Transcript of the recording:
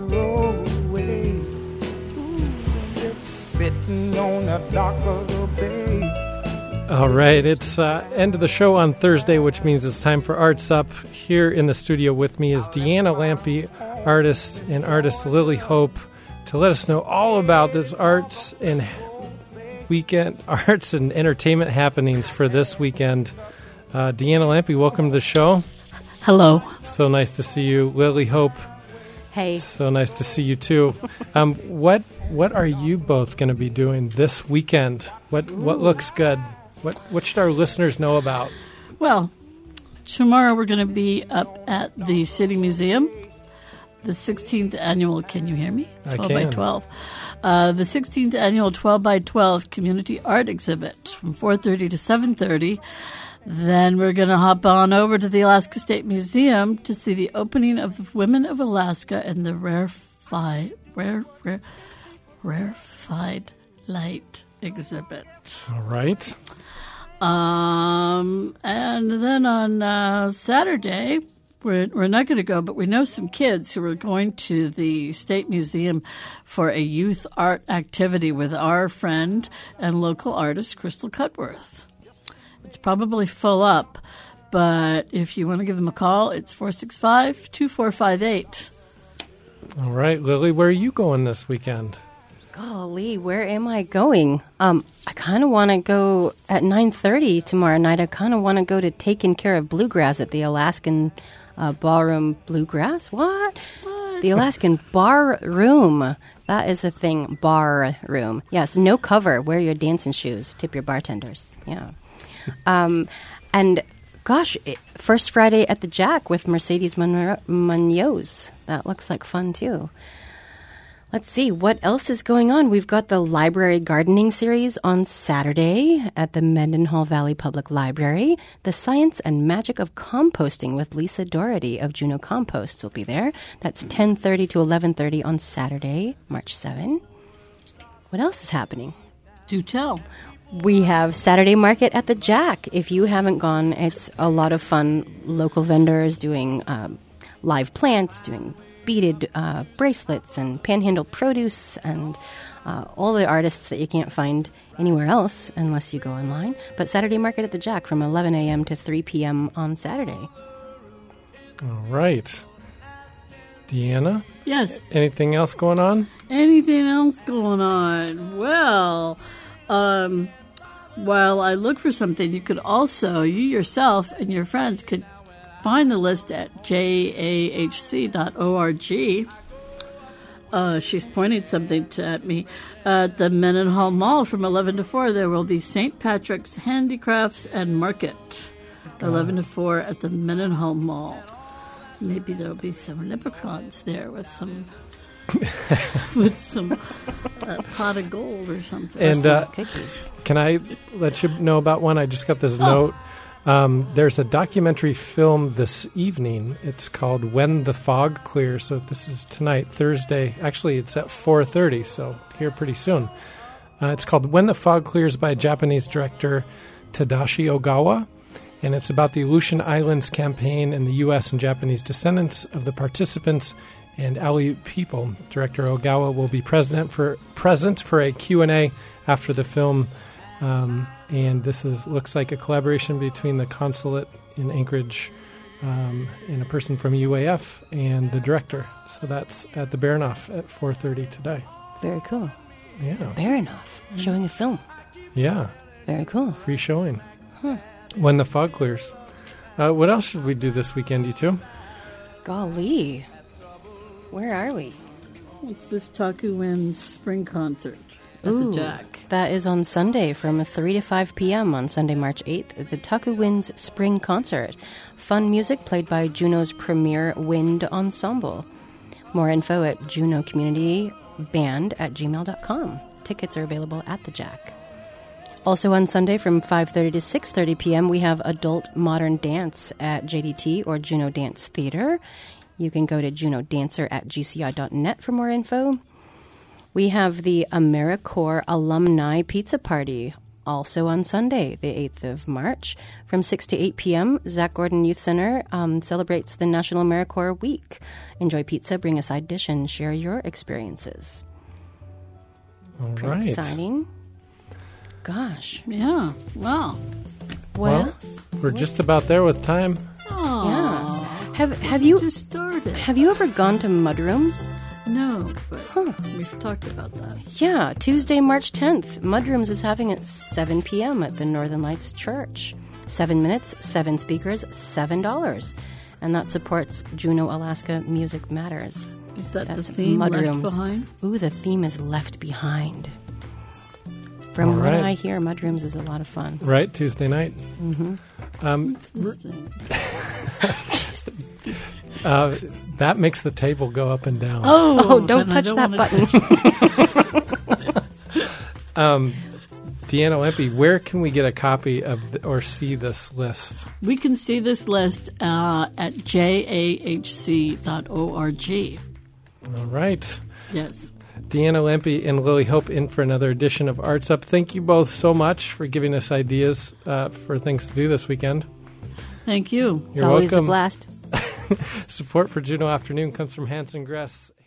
roll away. Ooh, I'm just sitting on the dock of the bay. All right, it's end of the show on Thursday, which means it's time for Arts Up. Here in the studio with me is Deanna Lampy, artist, and artist Lily Hope, to let us know all about this arts and entertainment happenings for this weekend. Deanna Lampy, welcome to the show. Hello. So nice to see you. Lily Hope. Hey. So nice to see you too. What are you both going to be doing this weekend? What looks good? What should our listeners know about? Well, tomorrow we're going to be up at the City Museum, the 16th annual, can you hear me? 12 by 12. The 16th annual 12 by 12 community art exhibit from 4:30 to 7:30. Then we're going to hop on over to the Alaska State Museum to see the opening of the Women of Alaska and the rarefied light exhibit. All right. And then on Saturday, we're not going to go, but we know some kids who are going to the State Museum for a youth art activity with our friend and local artist, Crystal Cudworth. It's probably full up, but if you want to give them a call, it's 465-2458. All right, Lily, where are you going this weekend? Golly, where am I going? I kind of want to go at 9:30 tomorrow night. I kind of want to go to Taking Care of Bluegrass at the Alaskan Ballroom Bluegrass. What? The Alaskan Bar Room. That is a thing. Bar room. Yes, no cover. Wear your dancing shoes. Tip your bartenders. Yeah. And gosh, First Friday at the Jack with Mercedes Munoz. That looks like fun too. Let's see, what else is going on? We've got the library gardening series on Saturday at the Mendenhall Valley Public Library. The Science and Magic of Composting with Lisa Doherty of Juneau Composts will be there. That's 10:30 to 11:30 on Saturday, March 7. What else is happening? Do tell. We have Saturday Market at the Jack. If you haven't gone, it's a lot of fun. Local vendors doing live plants, doing beaded bracelets and panhandle produce and all the artists that you can't find anywhere else unless you go online. But Saturday Market at the Jack from 11 a.m. to 3 p.m. on Saturday. All right. Deanna? Yes. Anything else going on? Anything else going on? Well, while I look for something, you could also, you yourself and your friends could find the list at jahc.org. She's pointing something at me. At the Mendenhall Mall from 11 to 4, there will be St. Patrick's Handicrafts and Market. 11 to 4 at the Mendenhall Mall. Maybe there'll be some leprechauns there with some pot of gold or something. And cookies. Can I let you know about one? I just got this note. There's a documentary film this evening. It's called When the Fog Clears. So this is tonight, Thursday. Actually, it's at 4:30, so here pretty soon. It's called When the Fog Clears by Japanese director Tadashi Ogawa. And it's about the Aleutian Islands campaign and the U.S. and Japanese descendants of the participants and Aleut people. Director Ogawa will be present for a Q&A after the film. And this looks like a collaboration between the consulate in Anchorage and a person from UAF and the director. So that's at the Baranoff at 4:30 today. Very cool. Yeah. Baranoff, showing a film. Yeah. Very cool. Free showing. When the fog clears. What else should we do this weekend, you two? Golly. Where are we? It's this Taku Winds spring concert at the Jack. That is on Sunday from 3 to 5 p.m. on Sunday, March 8th, at the Taku Winds Spring Concert. Fun music played by Juneau's premier wind ensemble. More info at juneaucommunityband@gmail.com. Tickets are available at the Jack. Also on Sunday from 5:30 to 6:30 p.m., we have Adult Modern Dance at JDT or Juneau Dance Theater. You can go to juneaudancer@gci.net for more info. We have the AmeriCorps Alumni Pizza Party Also on Sunday, the 8th of March, from 6 to 8 p.m., Zach Gordon Youth Center celebrates the National AmeriCorps Week. Enjoy pizza, bring a side dish, and share your experiences. All Pretty right. exciting. Gosh. Yeah. Wow. What Well, else? we're just about there with time. Oh. Yeah. Have you Just started. have you ever gone to Mudrooms? No, but we've talked about that. Yeah, Tuesday, March 10th. Mudrooms is having at 7 p.m. at the Northern Lights Church. 7 minutes, 7 speakers, $7. And that supports Juneau, Alaska Music Matters. Is that That's the theme Mudrooms. Left Behind? Ooh, the theme is Left Behind. From All what right. I hear, Mudrooms is a lot of fun. Right, Tuesday night. That makes the table go up and down. Oh, don't then I touch don't that wanna- button. Deanna Lempe, where can we get a copy of or see this list? We can see this list at jahc.org. All right. Yes. Deanna Lempe and Lily Hope in for another edition of Arts Up. Thank you both so much for giving us ideas for things to do this weekend. Thank you. It's You're always welcome. a blast. Support for Juneau Afternoon comes from Hanson Gress